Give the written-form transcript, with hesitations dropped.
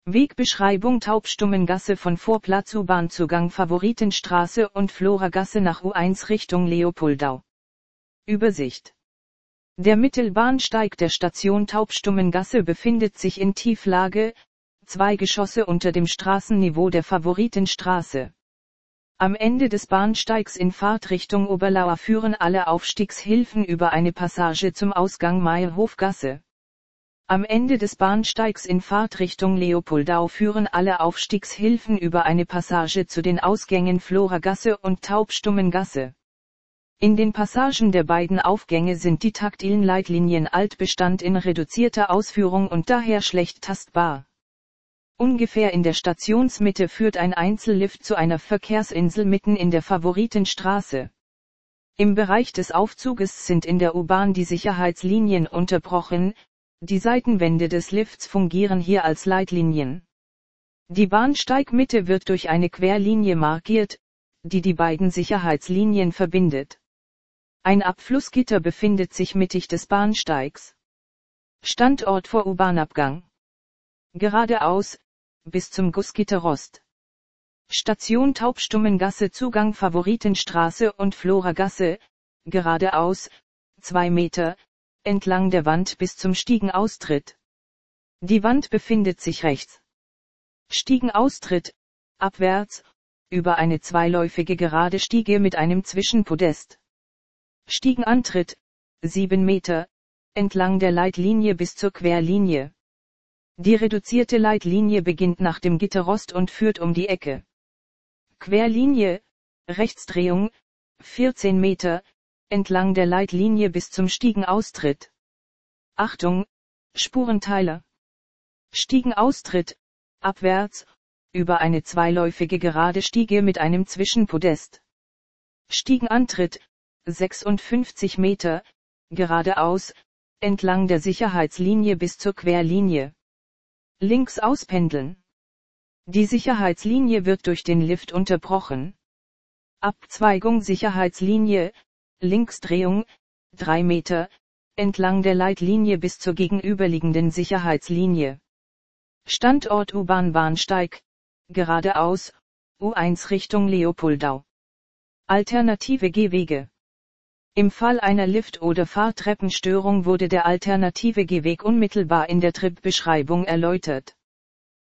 Wegbeschreibung: Taubstummengasse von Vorplatz U-Bahn-Zugang Favoritenstraße und Floragasse nach U1 Richtung Leopoldau. Übersicht. Der Mittelbahnsteig der Station Taubstummengasse befindet sich in Tieflage, 2 Geschosse unter dem Straßenniveau der Favoritenstraße. Am Ende des Bahnsteigs in Fahrtrichtung Oberlauer führen alle Aufstiegshilfen über eine Passage zum Ausgang Mayerhofgasse. Am Ende des Bahnsteigs in Fahrtrichtung Leopoldau führen alle Aufstiegshilfen über eine Passage zu den Ausgängen Floragasse und Taubstummengasse. In den Passagen der beiden Aufgänge sind die taktilen Leitlinien Altbestand in reduzierter Ausführung und daher schlecht tastbar. Ungefähr in der Stationsmitte führt ein Einzellift zu einer Verkehrsinsel mitten in der Favoritenstraße. Im Bereich des Aufzuges sind in der U-Bahn die Sicherheitslinien unterbrochen, die Seitenwände des Lifts fungieren hier als Leitlinien. Die Bahnsteigmitte wird durch eine Querlinie markiert, die die beiden Sicherheitslinien verbindet. Ein Abflussgitter befindet sich mittig des Bahnsteigs. Standort vor U-Bahn-Abgang. Geradeaus, bis zum Gussgitter Rost. Station Taubstummengasse Zugang Favoritenstraße und Floragasse, geradeaus, 2 Meter, entlang der Wand bis zum Stiegenaustritt. Die Wand befindet sich rechts. Stiegenaustritt, abwärts, über eine zweiläufige gerade Stiege mit einem Zwischenpodest. Stiegenantritt, 7 Meter, entlang der Leitlinie bis zur Querlinie. Die reduzierte Leitlinie beginnt nach dem Gitterrost und führt um die Ecke. Querlinie, Rechtsdrehung, 14 Meter, entlang der Leitlinie bis zum Stiegenaustritt. Achtung, Spurenteiler. Stiegenaustritt, abwärts, über eine zweiläufige gerade Stiege mit einem Zwischenpodest. Stiegenantritt, 56 Meter, geradeaus, entlang der Sicherheitslinie bis zur Querlinie. Links auspendeln. Die Sicherheitslinie wird durch den Lift unterbrochen. Abzweigung Sicherheitslinie, Linksdrehung, 3 Meter, entlang der Leitlinie bis zur gegenüberliegenden Sicherheitslinie. Standort U-Bahn-Bahnsteig, geradeaus, U1 Richtung Leopoldau. Alternative Gehwege. Im Fall einer Lift- oder Fahrtreppenstörung wurde der alternative Gehweg unmittelbar in der Tripbeschreibung erläutert.